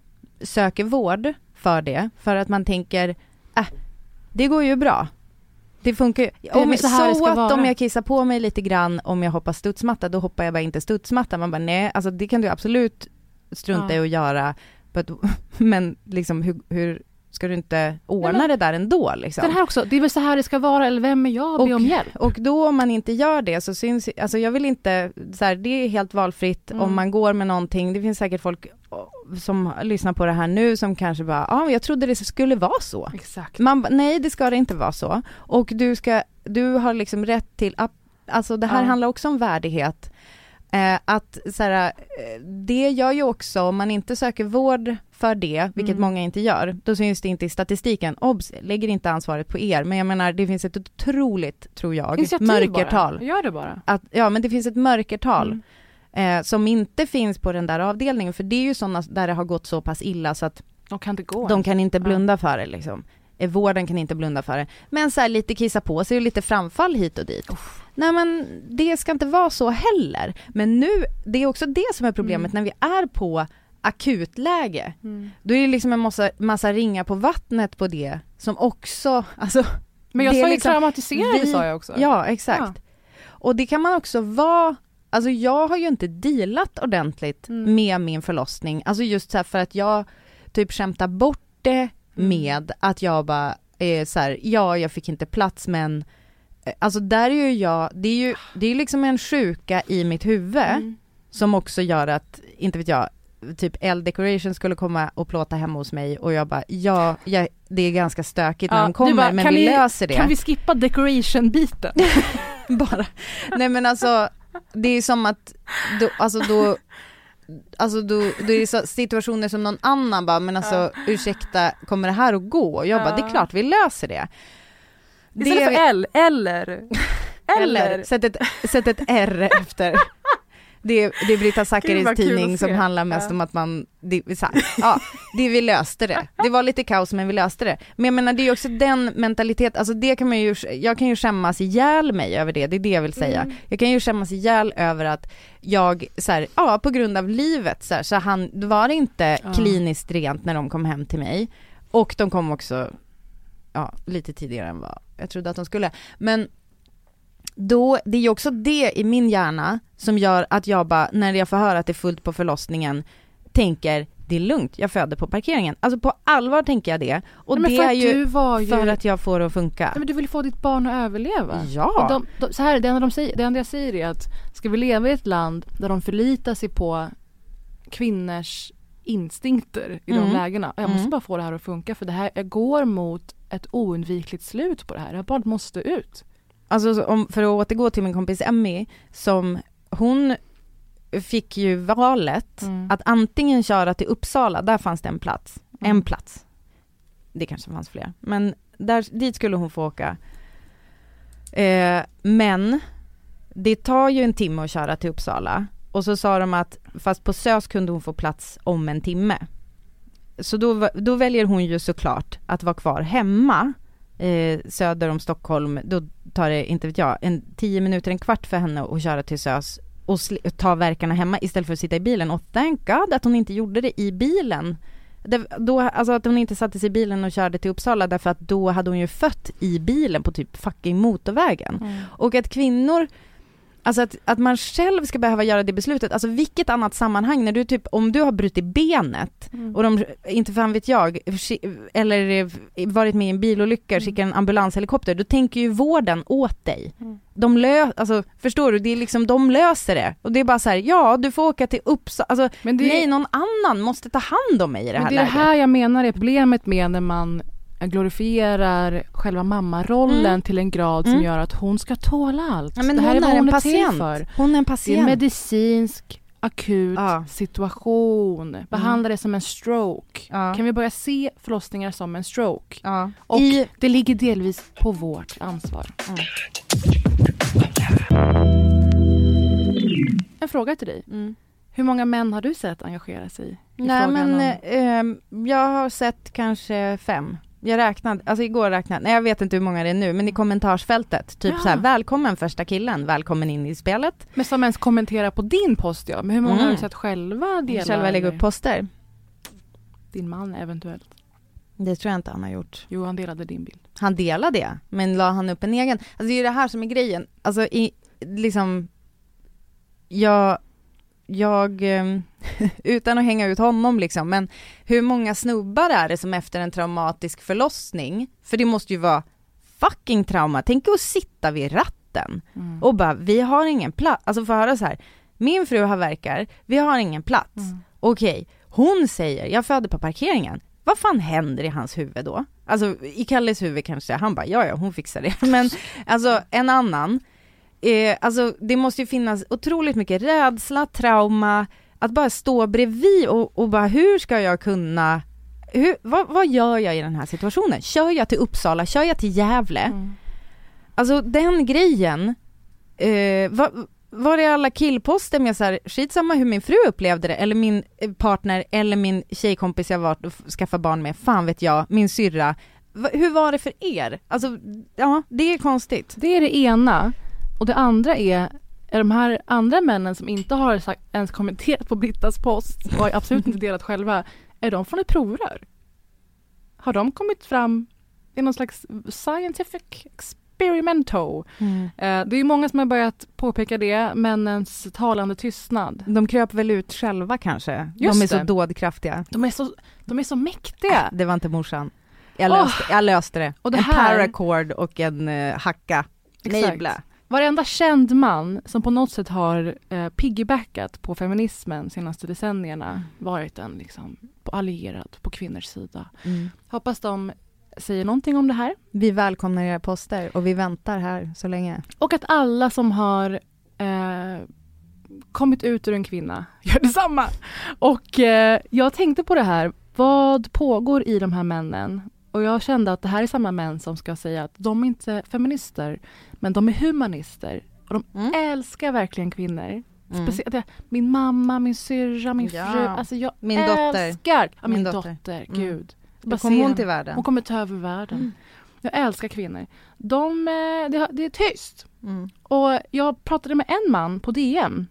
söker vård för det. För att man tänker, äh, det går ju bra. Det funkar ju. Det om, så, här så att vara. Om jag kissar på mig lite grann, om jag hoppar studsmatta, då hoppar jag bara inte studsmatta. Man bara, nej, alltså det kan du absolut strunta ja. i att göra. But, men liksom, hur, hur ska du inte ordna Nej, men, det där ändå? Liksom? Den här också, det är väl så här det ska vara, eller vem är jag att be om hjälp? Och då om man inte gör det så syns, alltså jag vill inte, så här, det är helt valfritt mm. om man går med någonting. Det finns säkert folk som lyssnar på det här nu som kanske bara, ja, ah, jag trodde det skulle vara så. Exakt. Man, nej, det ska det inte vara så. Och du ska, du har liksom rätt till, alltså det här ja. handlar också om värdighet. Eh, att så här, det gör ju också, om man inte söker vård för det, vilket mm. många inte gör, då syns det inte i statistiken. Obs, lägger inte ansvaret på er, men jag menar, det finns ett otroligt, tror jag, initiativ mörkertal. Bara. Gör det bara. Att, ja, men det finns ett mörkertal mm. eh, som inte finns på den där avdelningen, för det är ju sådana där det har gått så pass illa så att de kan inte gå. De kan inte blunda ja. för det liksom. Vården kan inte blunda för det. Men så här, lite kissa på sig och lite framfall hit och dit. Uff. Nej, men det ska inte vara så heller. Men nu, det är också det som är problemet mm. när vi är på akutläge. Mm. Då är det liksom en massa, massa ringar på vattnet på det som också, alltså. Men jag sa ju liksom, traumatiserade, sa jag också. Ja, exakt. Ja. Och det kan man också vara, alltså jag har ju inte dealat ordentligt mm. med min förlossning. Alltså just så här, för att jag typ skämtar bort det med att jag bara är så här, ja, jag fick inte plats, men alltså där är ju jag, det är ju det är liksom en sjuka i mitt huvud mm. som också gör att, inte vet jag, typ L-decoration skulle komma och plåta hemma hos mig och jag bara, ja, jag, det är ganska stökigt ja, när de kommer, bara, men vi, vi löser det. Kan vi skippa decoration-biten? Bara, nej men alltså, det är som att då, alltså då Alltså då, då är det så situationer som någon annan bara, men alltså ja. ursäkta, kommer det här att gå? Och jag ja. bara, det är klart vi löser det. Istället det för L, eller Eller, eller. Sätt, ett, sätt ett R efter. Det är, det är Britta Zackaris tidning som handlar mest ja. om att man det, så här, ja, det vi löste det. Det var lite kaos, men vi löste det. Men jag menar, det är också den mentalitet, alltså det kan man ju, jag kan ju skämmas ihjäl mig över det, det är det jag vill säga. Mm. Jag kan ju skämmas ihjäl över att jag så här, ja, på grund av livet så här, så han, det var inte ja. kliniskt rent när de kom hem till mig. Och de kom också ja, lite tidigare än vad jag trodde att de skulle. Men då, det är ju också det i min hjärna som gör att jag bara, när jag får höra att det är fullt på förlossningen, tänker det är lugnt, jag föder på parkeringen. Alltså på allvar tänker jag det. Och Nej, det är ju, ju för att jag får det att funka. Nej, men du vill få ditt barn att överleva. Ja. Och de, de, så här, det, enda de säger, det enda jag säger är att ska vi leva i ett land där de förlitar sig på kvinnors instinkter i mm. de lägena. Jag måste mm. bara få det här att funka, för det här jag går mot ett oundvikligt slut på det här. Jag bara måste ut. Alltså om, för att återgå till min kompis Emmy, som hon fick ju valet mm. att antingen köra till Uppsala, där fanns det en plats. Mm. En plats. Det kanske fanns fler. Men där, dit skulle hon få åka. Eh, men det tar ju en timme att köra till Uppsala. Och så sa de att fast på SÖS kunde hon få plats om en timme. Så då, då väljer hon ju såklart att vara kvar hemma eh, söder om Stockholm. Då tar det, inte vet jag, en tio minuter, en kvart för henne att köra till SÖS och sl- ta verkarna hemma istället för att sitta i bilen. Och thank God att hon inte gjorde det i bilen. Det, då, alltså att hon inte satte sig i bilen och körde till Uppsala, därför att då hade hon ju fött i bilen på typ fucking motorvägen. Mm. Och att kvinnor, alltså att, att man själv ska behöva göra det beslutet, alltså vilket annat sammanhang, när du typ, om du har brutit benet mm. och de, inte fan vet jag, eller varit med i en bilolycka, mm. skickar en ambulanshelikopter, då tänker ju vården åt dig. Mm. De lö, alltså förstår du, det är liksom, de löser det. Och det är bara så här, ja, du får åka till Uppsala, alltså men det, nej, någon annan måste ta hand om mig i det här men det läget. Det är det här jag menar är problemet med när man glorifierar själva mammarollen mm. till en grad som mm. gör att hon ska tåla allt. Ja, men det här hon är vad är hon en är patient. till för. Hon är en patient. Det är en medicinsk akut ja. situation. Behandla mm. det som en stroke. Ja. Kan vi börja se förlossningar som en stroke? Ja. Och I... det ligger delvis på vårt ansvar. Mm. En fråga till dig. Mm. Hur många män har du sett engagera sig i Nej, frågan men om... eh, jag har sett kanske fem. Jag räknade, alltså igår räknade, nej jag vet inte hur många det är nu, men i kommentarsfältet, typ ja. så här, välkommen första killen, välkommen in i spelet. Men som ens kommenterar på din post, ja. Men hur många mm. har du sett själva dela? Själva lägga upp poster. Din man eventuellt. Det tror jag inte han har gjort. Jo, han delade din bild. Han delade det, men la han upp en egen. Alltså det är ju det här som är grejen. Alltså i, liksom, jag... jag utan att hänga ut honom liksom, men hur många snubbar är det som efter en traumatisk förlossning, för det måste ju vara fucking trauma, tänk att sitta vid ratten mm. och bara, vi har ingen plats, alltså få höra så här, min fru har verkar, vi har ingen plats mm. okej, okay. Hon säger, jag föder på parkeringen, vad fan händer i hans huvud då? Alltså i Kalles huvud kanske, han bara, ja ja, hon fixar det, men alltså en annan Eh, alltså det måste ju finnas otroligt mycket rädsla, trauma, att bara stå bredvid och, och bara, hur ska jag kunna, hur, vad, vad gör jag i den här situationen? Kör jag till Uppsala? Kör jag till Gävle? Mm. Alltså den grejen, eh, vad, var det alla killposter med så här, skitsamma hur min fru upplevde det, eller min partner, eller min tjejkompis jag varit och skaffat barn med, fan vet jag, min syrra. Va, hur var det för er? Alltså, ja, det är konstigt. Det är det ena. Och det andra är, är de här andra männen som inte har sagt, ens kommenterat på Brittas post och har absolut inte delat själva, är de från ett provrör? Har de kommit fram i någon slags scientific experimento? Mm. Eh, det är många som har börjat påpeka det, männens talande tystnad. De kröp väl ut själva kanske. Just de är det. Så dådkraftiga. De är så, de är så mäktiga. Det var inte morsan. Jag löste, oh. jag löste det. Och det en här... paracord och en uh, hacka. Nej, blä. Varenda känd man som på något sätt har eh, piggybackat på feminismen senaste decennierna mm. varit en liksom allierad på kvinnors sida. Mm. Hoppas de säger någonting om det här. Vi välkomnar era poster och vi väntar här så länge. Och att alla som har eh, kommit ut ur en kvinna gör detsamma. Och eh, jag tänkte på det här. Vad pågår i de här männen? Och jag kände att det här är samma män som ska säga att de är inte feminister, men de är humanister. Och de mm. älskar verkligen kvinnor. Mm. Speciellt min mamma, min syrra, min ja. fru. Alltså jag min älskar. Dotter. Ja, min, min dotter. dotter. Mm. Gud. Då kommer hon till världen. Hon kommer ta över världen. Mm. Jag älskar kvinnor. De, det, det är tyst. Mm. Och jag pratade med en man på D M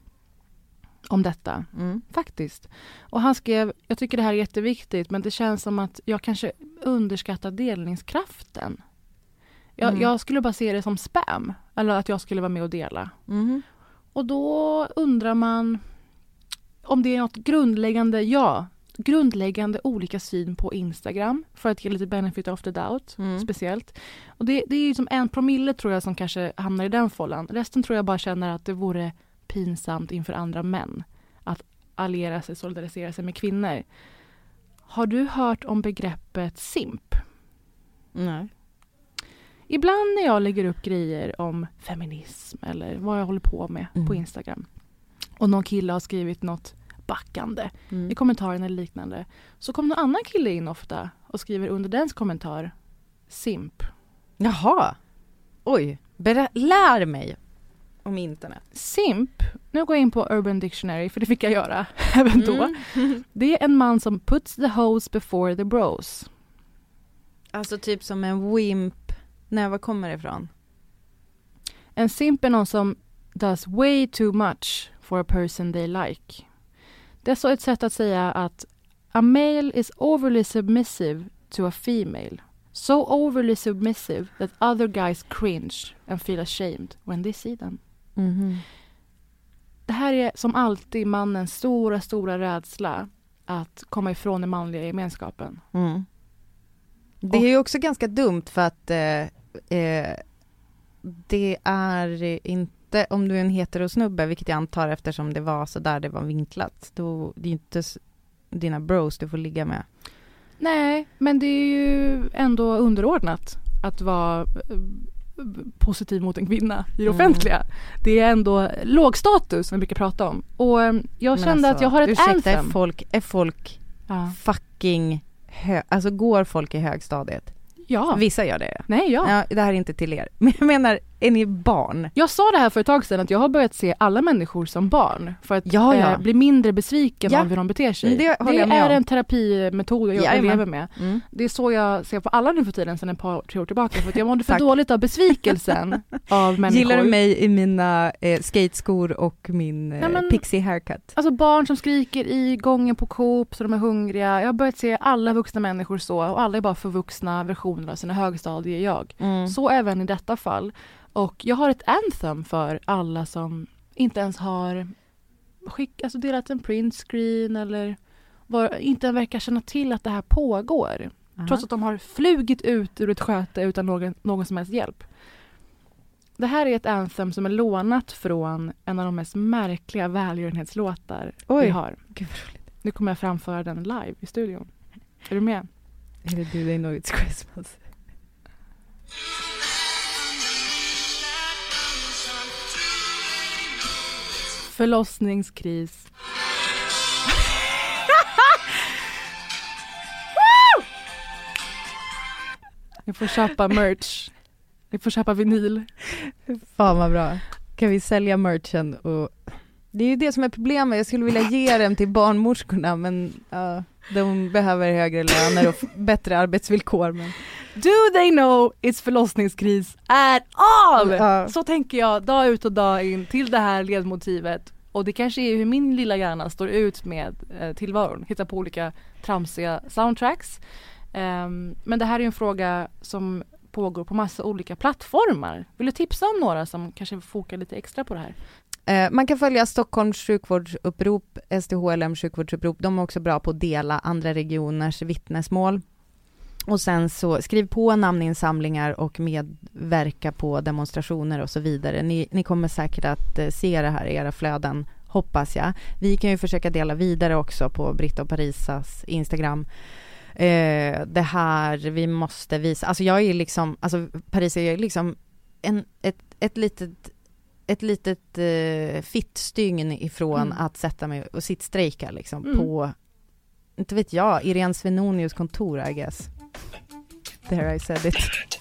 om detta, mm. faktiskt. Och han skrev, jag tycker det här är jätteviktigt, men det känns som att jag kanske underskattar delningskraften. Jag, mm. jag skulle bara se det som spam. Eller att jag skulle vara med och dela. Mm. Och då undrar man om det är något grundläggande, ja, grundläggande olika syn på Instagram för att ge lite benefit of the doubt, Mm. speciellt. Och det, det är ju som en promille tror jag som kanske hamnar i den follan. Resten tror jag bara känner att det vore pinsamt inför andra män att alliera sig, solidarisera sig med kvinnor. Har du hört om begreppet simp? Nej. Ibland när jag lägger upp grejer om feminism eller vad jag håller på med Mm. på Instagram och någon kille har skrivit något backande Mm. i kommentaren eller liknande, så kommer någon annan kille in ofta och skriver under dens kommentar simp. Jaha. Oj. Berä- lär mig om internet. Simp, nu går jag in på Urban Dictionary för det fick jag göra även då. Mm. Det är en man som puts the hoes before the bros. Alltså typ som en wimp. Nej, var kommer det ifrån? En simp är någon som does way too much for a person they like. Det är så ett sätt att säga att a male is overly submissive to a female. So overly submissive that other guys cringe and feel ashamed when they see them. Mm. Det här är som alltid mannens stora, stora rädsla att komma ifrån den manliga gemenskapen. Mm. Det är ju också ganska dumt för att eh, eh, det är inte, om du är en heterosnubbe, vilket jag antar eftersom det var så där det var vinklat, då det är inte s- dina bros du får ligga med. Nej, men det är ju ändå underordnat att vara eh, positiv mot en kvinna i det Mm. offentliga. Det är ändå låg status som vi brukar prata om. Och eh, jag Men kände alltså, att jag har ett ursäkta, är anthem. folk, är folk Ja. fucking hö- alltså går folk i högstadiet? ja. Vissa gör det. Nej, ja. Ja, det här är inte till er. Men jag menar, är ni barn? Jag sa det här för ett tag sedan att jag har börjat se alla människor som barn för att Ja, ja. Eh, bli mindre besviken Ja. av hur de beter sig. Det håller jag med är om. en terapimetod jag Jajamän. lever med. Mm. Det är så jag ser på alla nu för tiden sedan ett par, tre år tillbaka. För att jag mådde för Tack. dåligt av besvikelsen av människor. Gillar du mig i mina eh, skateskor och min eh, Nej, men- pixie haircut? Alltså barn som skriker i gången på Coop så de är hungriga. Jag har börjat se alla vuxna människor så och alla är bara förvuxna versioner av sina högstadier jag. Mm. Så även i detta fall. Och jag har ett anthem för alla som inte ens har skick, alltså delat en printscreen eller var, inte verkar känna till att det här pågår. Aha. Trots att de har flugit ut ur ett sköte utan någon, någon som helst hjälp. Det här är ett anthem som är lånat från en av de mest märkliga välgörenhetslåtar Oj. vi har. Gud vad roligt. Nu kommer jag framföra den live i studion. Är du med? Är det du, they know it's Christmas? Förlossningskris. Ni får köpa merch. Ni får köpa vinyl. Fan vad bra. Kan vi sälja merchen? Och det är ju det som är problemet. Jag skulle vilja ge dem till barnmorskorna, men uh, de behöver högre löner och f- bättre arbetsvillkor. Men... Do they know it's förlossningskris at all? Ja. Så tänker jag dag ut och dag in till det här ledmotivet. Och det kanske är hur min lilla hjärna står ut med eh, tillvaron. Hitta på olika tramsiga soundtracks. Um, men det här är en fråga som pågår på massa olika plattformar. Vill du tipsa om några som kanske fokar lite extra på det här? Eh, man kan följa Stockholms sjukvårdsupprop, S T H L M sjukvårdsupprop. De är också bra på att dela andra regioners vittnesmål. Och sen så skriv på namninsamlingar och medverka på demonstrationer och så vidare. Ni, ni kommer säkert att eh, se det här i era flöden, hoppas jag. Vi kan ju försöka dela vidare också på Britta och Parisas Instagram. Eh, det här vi måste visa. Alltså jag är liksom, alltså Parisa är liksom en, ett, ett litet ett litet eh, fittstygn ifrån Mm. att sätta mig och sittstrejka liksom Mm. på, inte vet jag, Irene Svenonius kontor, I guess. There I said it.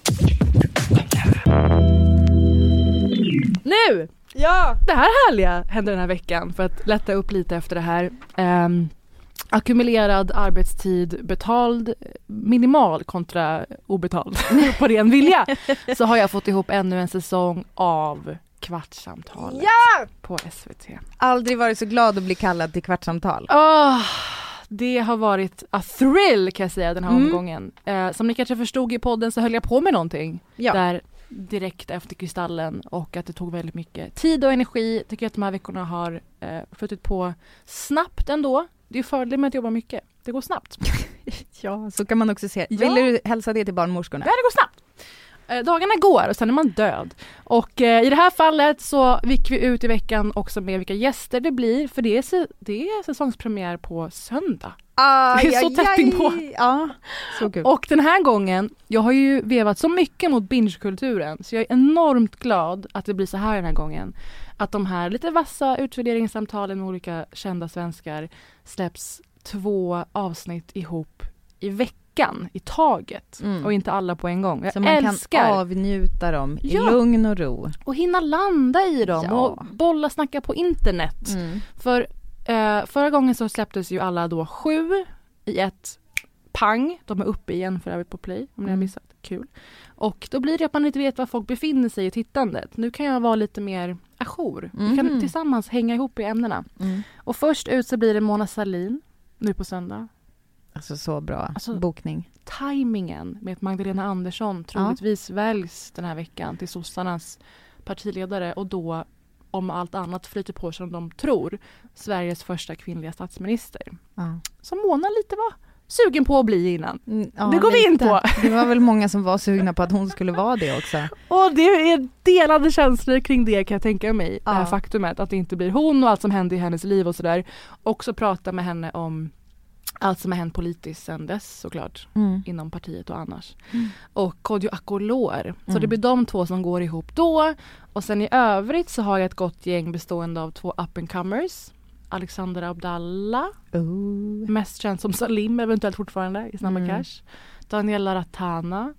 Nu! Ja! Det här härliga hände den här veckan för att lätta upp lite efter det här. Um, ackumulerad arbetstid, betald, minimal kontra obetald på ren vilja. Så har jag fått ihop ännu en säsong av Kvartssamtalet Ja! på S V T. Aldrig varit så glad att bli kallad till kvartssamtal. Oh, det har varit a thrill kan jag säga den här Mm. omgången. Eh, som ni kanske förstod i podden så höll jag på med någonting Ja. där direkt efter Kristallen och att det tog väldigt mycket tid och energi. Tycker att de här veckorna har eh, flutit på snabbt ändå. Det är fördel med att jobba mycket. Det går snabbt. Ja, så kan man också se. Ja. Vill du hälsa det till barnmorskorna? Ja, det går snabbt. Eh, dagarna går och sen är man död. Och eh, i det här fallet så gick vi ut i veckan också med vilka gäster det blir. För det är, se- det är säsongspremiär på söndag. Aj, det är så aj, tätt aj. inpå. Ja, så kul. Och den här gången, jag har ju vevat så mycket mot binge-kulturen. Så jag är enormt glad att det blir så här den här gången. Att de här lite vassa utvärderingssamtalen med olika kända svenskar släpps två avsnitt ihop i veckan, i taget. Mm. Och inte alla på en gång. Jag så man älskar kan avnjuta dem i Ja. lugn och ro. och hinna landa i dem Ja. och bolla snacka på internet. Mm. För eh, förra gången så släpptes ju alla då sju i ett pang. De är uppe igen för övrigt på Play, om ni har missat. Kul. Och då blir det att man inte vet var folk befinner sig i tittandet. Nu kan jag vara lite mer ajour. Vi kan Mhm. tillsammans hänga ihop i ämnena. Mm. Och först ut så blir det Mona Sahlin nu på söndag. Alltså så bra Alltså- bokning. Timingen med att Magdalena Andersson troligtvis väljs den här veckan till sossarnas partiledare och då, om allt annat flyter på som de tror, Sveriges första kvinnliga statsminister. Ja. Som Mona lite var sugen på att bli innan. Mm, ja, Det går vi in lite. på. Det var väl många som var sugna på att hon skulle vara det också. Och det är delade känslor kring det, kan jag tänka mig. Ja. Det här faktumet att det inte blir hon och allt som hände i hennes liv och sådär. Också prata med henne om allt som har hänt politiskt sedan dess såklart. Mm. Inom partiet och annars. Mm. Och Kodjo Akolor. Så Mm. det blir de två som går ihop då. Och sen i övrigt så har jag ett gott gäng bestående av två up-and-comers. Alexander Abdallah. Oh. Mest känd som Salim eventuellt fortfarande i Snabba Mm. Cash. Daniela Ratana.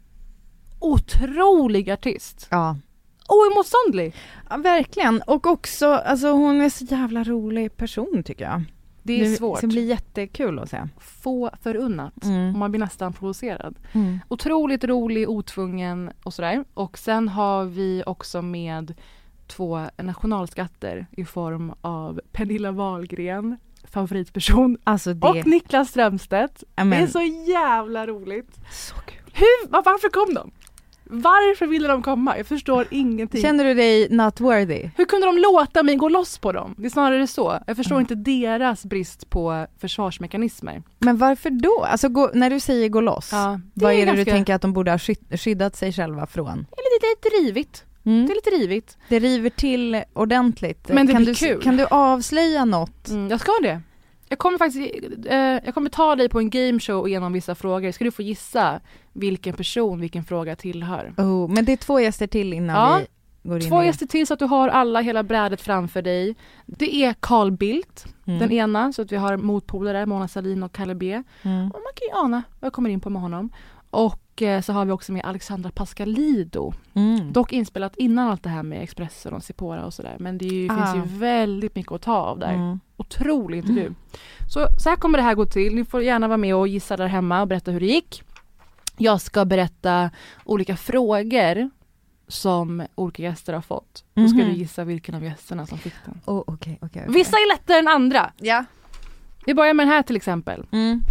Otrolig artist. Ja. Oemotståndlig. Ja, verkligen. Och också, alltså hon är så jävla rolig person tycker jag. Det är svårt. Det blir jättekul att se. Få förunnat. Mm. Och man blir nästan provocerad. Mm. Otroligt rolig, otvungen och sådär. Och sen har vi också med två nationalskatter i form av Pernilla Wahlgren, favoritperson, Alltså det... och Niklas Strömstedt. Amen. Det är så jävla roligt. Så kul. Hur, var- varför kom de? Varför ville de komma? Jag förstår ingenting. Känner du dig not worthy? Hur kunde de låta mig gå loss på dem? Det är snarare så. Jag förstår Mm. inte deras brist på försvarsmekanismer. Men varför då? Alltså gå, när du säger gå loss, Ja, det vad är det ganska, du tänker att de borde ha sky- skyddat sig själva från? Det är lite, lite rivigt. Mm. Det är lite rivigt. Det river till ordentligt. Men det kan blir du, kul. Kan du avslöja något? Mm, jag ska det. Jag kommer faktiskt eh, jag kommer ta dig på en gameshow och genom vissa frågor. Ska du få gissa vilken person vilken fråga tillhör? Oh, men det är två gäster till innan Ja, vi går in Två i gäster till så att du har alla hela brädet framför dig. Det är Carl Bildt, Mm. den ena, så att vi har motpolare Mona Sahlin och Kalle B. Mm. Och man kan ju ana vad jag kommer in på med honom. Och eh, så har vi också med Alexandra Pascalidou. Mm. Dock inspelat innan allt det här med Expressen och Sephora och sådär. Men det är ju, Ah. finns ju väldigt mycket att ta av där. Mm. Otrolig intervju. Så, så här kommer det här gå till. Ni får gärna vara med och gissa där hemma och berätta hur det gick. Jag ska berätta olika frågor som olika gäster har fått. Då ska Mhm. du gissa vilken av gästerna som fick den. Oh, okej, okej, okej. Vissa är lättare än andra. Ja. Vi börjar med den här till exempel. Mm.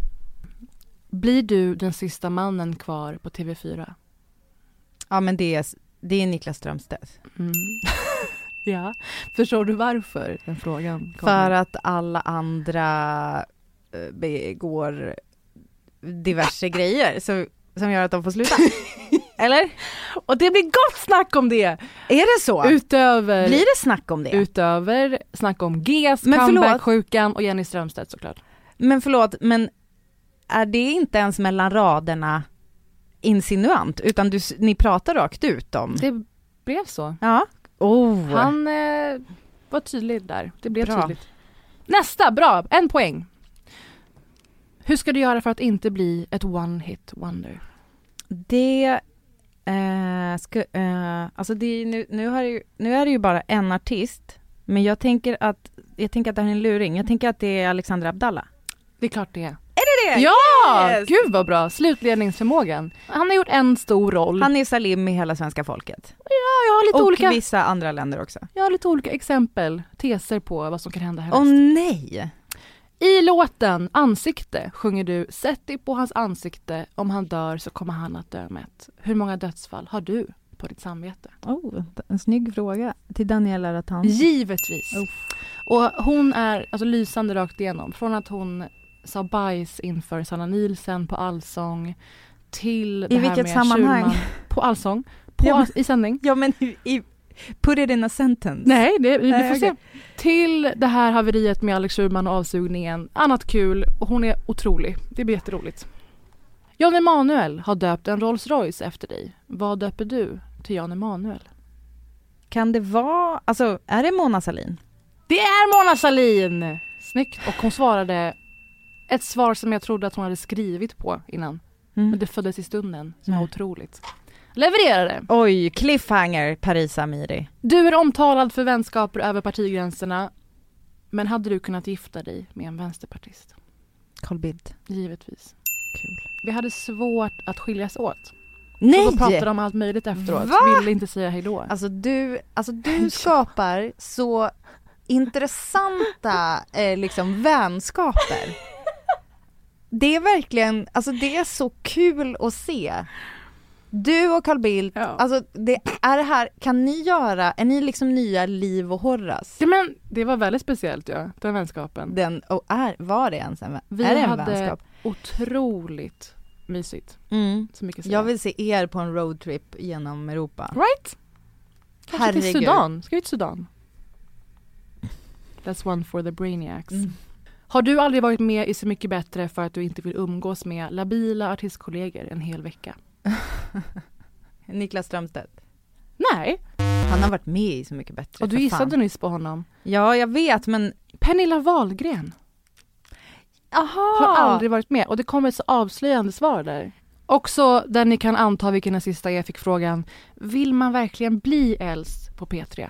Blir du den sista mannen kvar på T V fyra? Ja, men det är, det är Niklas Strömstedt. Mm. Ja. Förstår du varför den frågan kommer? För att alla andra eh, begår diverse grejer så, som gör att de får sluta. Eller? Och det blir gott snack om det! Är det så? Utöver... Blir det snack om det? Utöver snack om Gs, Men förlåt. comeback-sjukan och Jenny Strömstedt såklart. Men förlåt, men är det inte ens mellan raderna insinuant? Utan du, ni pratar rakt ut om... Det blev så. Ja. Oh. Han eh, var tydlig där. Det blev Bra. tydligt. Nästa, bra. En poäng. Hur ska du göra för att inte bli ett one-hit wonder? Det... Eh, ska, eh, alltså det är, nu, nu, har det ju, nu är det ju bara en artist. Men jag tänker att jag tänker att det här är en luring. Jag tänker att det är Alexander Abdallah. Det är klart det är. Är det det? Ja! Yes! Gud vad bra. Slutledningsförmågan. Han har gjort en stor roll. Han är Salim i hela svenska folket. Ja, jag har lite Och olika... vissa andra länder också. Jag har lite olika exempel, teser på vad som kan hända härnäst. Åh nej! I låten Ansikte sjunger du sätt dig på hans ansikte, om han dör så kommer han att dö mätt. Hur många dödsfall har du på ditt samvete? Oh, en snygg fråga till Daniela Rattan. Givetvis. Oh. Och hon är alltså lysande rakt igenom. Från att hon sa bajs inför Sanna Nielsen på Allsång till det I här vilket med sammanhang? Schulman på Allsång. På Ja, men- all, I sändning. Ja, men i, put it in a sentence. Nej, det, vi Nej, får okej. se. Till det här haveriet med Alex Schulman och avsugningen. Annat kul. Och hon är otrolig. Det blir jätteroligt. Jan Emanuel har döpt en Rolls Royce efter dig. Vad döper du till Jan Emanuel? Kan det vara, alltså är det Mona Sahlin? Det är Mona Sahlin! Snyggt. Och hon svarade ett svar som jag trodde att hon hade skrivit på innan. Mm. Men det föddes i stunden. Som Nej. var otroligt. Levererade. Oj, cliffhanger, Parisa Amiri. Du är omtalad för vänskaper över partigränserna. Men hade du kunnat gifta dig med en vänsterpartist? Carl Bildt. Givetvis. Kul. Vi hade svårt att skiljas åt. Nej! Så då pratade om allt möjligt efteråt. Va? Ville inte säga hej då. Alltså du, alltså du skapar så intressanta eh, liksom vänskaper. Det är verkligen, alltså det är så kul att se. Du och Carl Bildt, Ja. alltså det är det här, kan ni göra, är ni liksom nya Liv och Horace? Ja, men det var väldigt speciellt, ja. Den vänskapen. Den, och är, var det ens en, vän- Vi är det en hade vänskap? otroligt mysigt. Mm. Så mycket Jag vill se er på en roadtrip genom Europa. Right? Kanske Herregud. till Sudan. Ska vi till Sudan? That's one for the brainiacs. Mm. Har du aldrig varit med i Så mycket bättre för att du inte vill umgås med labila artistkollegor en hel vecka? Niklas Strömstedt. Nej. Han har varit med i Så mycket bättre. Och du för gissade fan. nyss på honom. Ja, jag vet, men Pernilla Wahlgren aha. har aldrig varit med. Och det kommer ett så avslöjande svar där. Också där ni kan anta vilken den sista är, fick frågan: vill man verkligen bli äldst på P tre?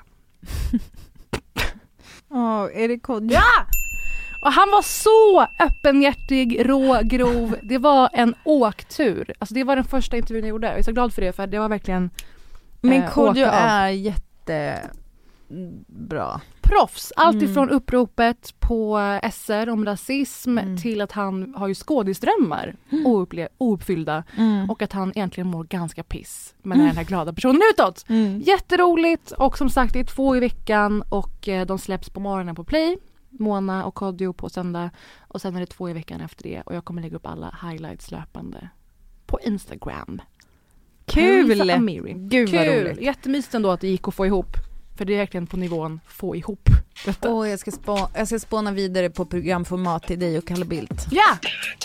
Åh, är det kod? Ja! Och han var så öppenhjärtig, rå, grov. Det var en åktur. Alltså det var den första intervjun jag gjorde. Jag är så glad för det, för det var verkligen Men eh, Kodjo åka av. är jättebra. proffs. Allt Mm. ifrån uppropet på S R om rasism Mm. till att han har ju skådisdrömmar oupple- ouppfyllda. Mm. Och att han egentligen mår ganska piss. Men är den här glada personen utåt. Mm. Jätteroligt, och som sagt det är två i veckan och eh, de släpps på morgonen på Play. Mona och Kodjo på söndag, och sen är det två i veckan efter det, och jag kommer lägga upp alla highlights löpande på Instagram. Kul! Parisa Amiri. Gud vad Kul! roligt. Jättemysigt ändå att det gick att få ihop, för det är verkligen på nivån få ihop detta. Åh, jag ska, spå- jag ska spåna vidare på programformat till dig och Kalle Bildt. Ja!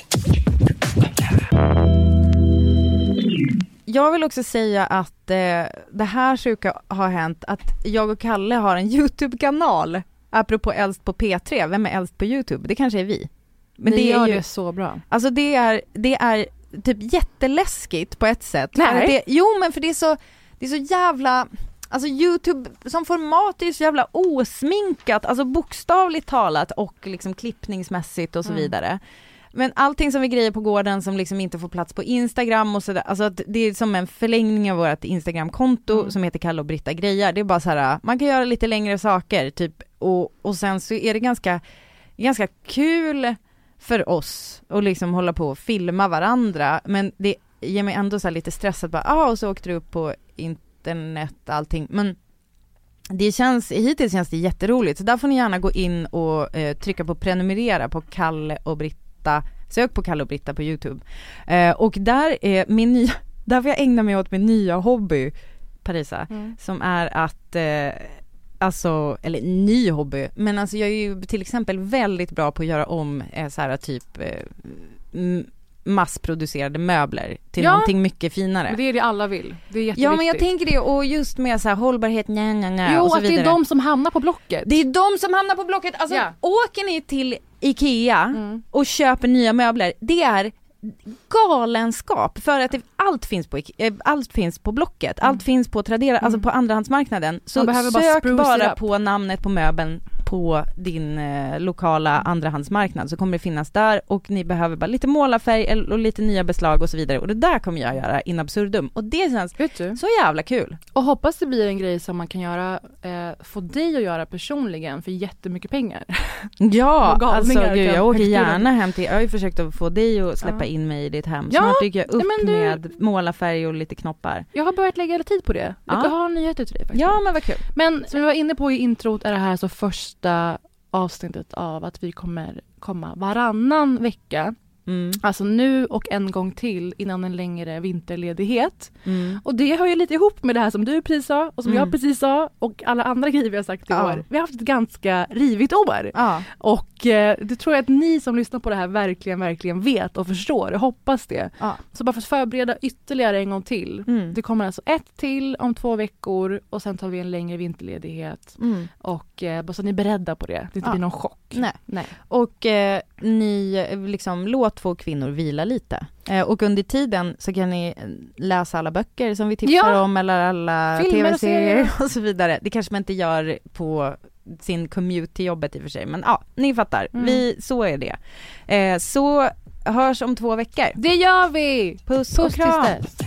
Jag vill också säga att eh, det här sjuka har hänt, att jag och Kalle har en YouTube-kanal. Apropå äldst på P tre, vem är äldst på YouTube? Det kanske är vi. Men Ni det är gör ju, det så bra. alltså det är, det är typ jätteläskigt på ett sätt. För Nej. att det, jo, men för det är så, det är så jävla, alltså YouTube som format är ju så jävla osminkat, alltså bokstavligt talat och liksom klippningsmässigt och så Mm. vidare. Men allting som vi grejer på gården som liksom inte får plats på Instagram och sådär, alltså att det är som en förlängning av vårt Instagram-konto Mm. som heter Kalle och Britta grejer. Det är bara så här, man kan göra lite längre saker typ, och, och sen så är det ganska, ganska kul för oss att liksom hålla på och filma varandra, men det ger mig ändå så här lite stress att bara, ah, och så åkte du upp på internet allting, men det känns, hittills känns det jätteroligt, så där får ni gärna gå in och eh, trycka på prenumerera på Kalle och Britta, sök på Kalle och Britta på YouTube, eh, och där är min nya, där får jag ägna mig åt min nya hobby, Parisa, Mm. som som är att eh, alltså, eller ny hobby, men alltså jag är ju till exempel väldigt bra på att göra om eh, så här typ eh, m- massproducerade möbler till Ja. någonting mycket finare. Men det är det alla vill. Det är jätteviktigt. Ja, men jag tänker det, och just med så här hållbarhet, nja, nja, nja, Jo, och så att det vidare. är de som hamnar på Blocket. Det är de som hamnar på Blocket. Alltså, Ja. åker ni till Ikea Mm. och köper nya möbler, det är galenskap, för att det, allt finns på Ike- eh, allt finns på Blocket, allt finns på Tradera, alltså på andrahandsmarknaden. Så Man behöver bara sök spruce bara, it up. på namnet på möbeln på din eh, lokala andrahandsmarknad så kommer det finnas där, och ni behöver bara lite målarfärg och lite nya beslag och så vidare, och det där kommer jag göra in absurdum, och det känns så jävla kul. Och hoppas det blir en grej som man kan göra, eh, få dig att göra personligen för jättemycket pengar. Ja, alltså gud, jag åker gärna den. hem till, jag har ju försökt att få dig att släppa ja. in mig i ditt hem. Ja, snart dyker jag upp du... med målarfärg och lite knoppar. Jag har börjat lägga tid på det. Jag ja. har nyheter till dig faktiskt. Ja, men vad kul. Men som vi var inne på i introt är det här så första avsnittet av att vi kommer komma varannan vecka. Mm. Alltså nu och en gång till innan en längre vinterledighet. Mm. Och det hör ju lite ihop med det här som du precis sa och som mm. jag precis sa och alla andra grejer vi har sagt i ja. år. Vi har haft ett ganska rivigt år. Ja. Och eh, det tror jag att ni som lyssnar på det här verkligen, verkligen vet och förstår. Jag hoppas det. Ja. Så bara för att förbereda ytterligare en gång till. Mm. Det kommer alltså ett till om två veckor och sen tar vi en längre vinterledighet. Mm. Och eh, bara så att ni är beredda på det. Det inte ja. blir någon chock. Nej. Nej. Och eh, ni liksom låt två kvinnor vila lite. Eh, och under tiden så kan ni läsa alla böcker som vi tipsar ja. om, eller alla filmer tv-serier och, och så vidare. Det kanske man inte gör på sin commute till jobbet i och för sig. Men ja, ni fattar. Mm. Vi, så är det. Eh, så hörs om två veckor. Det gör vi! Puss, Puss och kram!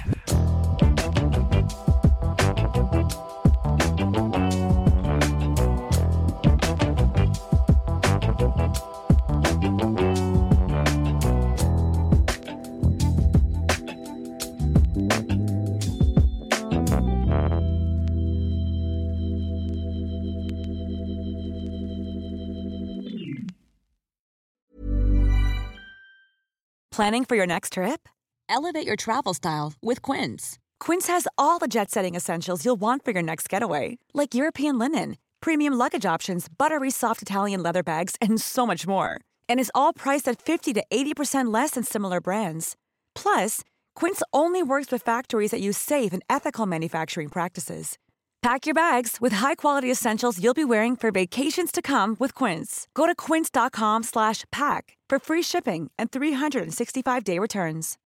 Planning for your next trip? Elevate your travel style with Quince. Quince has all the jet-setting essentials you'll want for your next getaway, like European linen, premium luggage options, buttery soft Italian leather bags, and so much more. And is all priced at fifty to eighty percent less than similar brands. Plus, Quince only works with factories that use safe and ethical manufacturing practices. Pack your bags with high-quality essentials you'll be wearing for vacations to come with Quince. Go to quince dot com slash pack for free shipping and three sixty-five day returns.